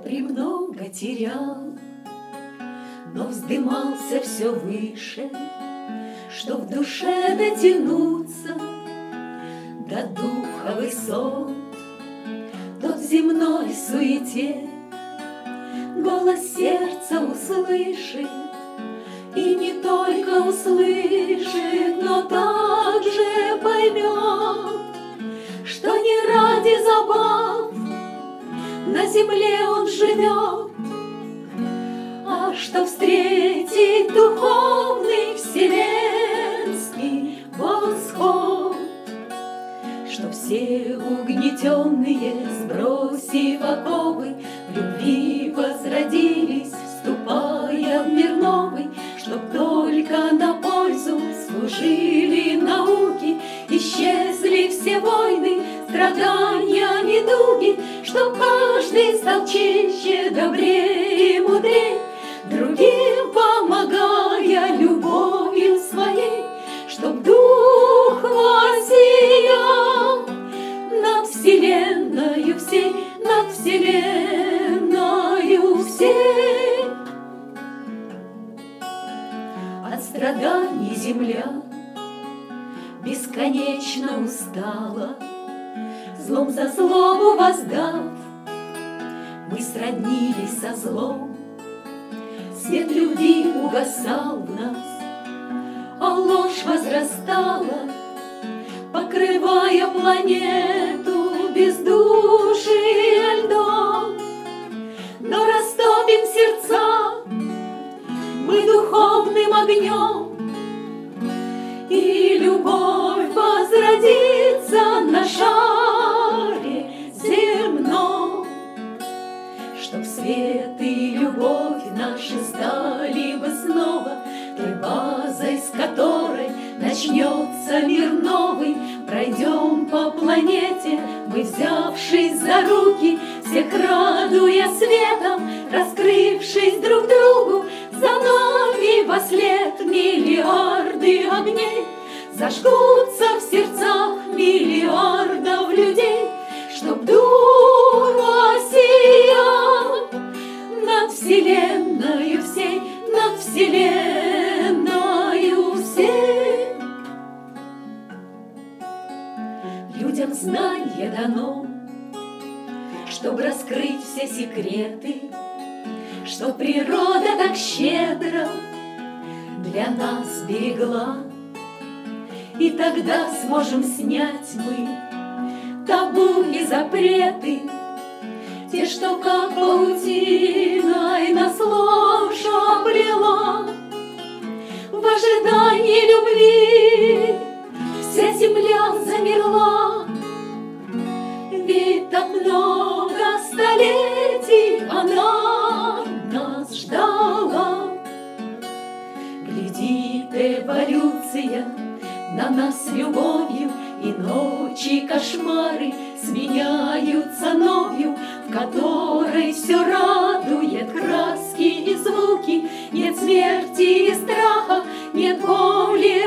премного терял, но вздымался все выше, что в душе дотянуться до духа высот. Тот в земной суете голос сердца услышит, и не только услышит, но также поймет, что не ради забав на земле он живет, а что встретить духовный вселенский восход, что все угнетенные, сбросив оковы, в любви возродились, вступая в мир новый, чтоб только на пользу служили науки, исчезли все войны, страдания, недуги, чтоб каждый стал чище, добрее и мудрей, другим помогая любовью своей, чтоб дух воссиял над вселенною всей, над вселенною всей. От страданий земля бесконечно устала, злом за злому воздав, мы сроднились со злом. Свет любви угасал в нас, а ложь возрастала, покрывая планету бездушия льдом. Но растопим сердца мы духовным огнем, и любовь возродится на шаре земном, чтоб свет и любовь наши стали бы снова той базой, с которой начнется мир новый. Пройдем по планете мы, взявшись за руки, всех радуя светом, раскрывшись друг другу, за нами вослед миллиарды огней, зажгутся в сердцах миллиардов людей, чтоб дух воссиял над вселенною всей, над вселенною всей. Людям знание дано, чтоб раскрыть все секреты, что природа так щедро для нас берегла. И тогда сможем снять мы табу и запреты, те, что как паутиной нас ложь оплела. В ожидании любви вся земля замерла, ведь так много столетий она нас ждала. Глядит эволюция на нас любовью, и ночи кошмары сменяются новью, в которой все радует краски и звуки. Нет смерти и страха, нет боли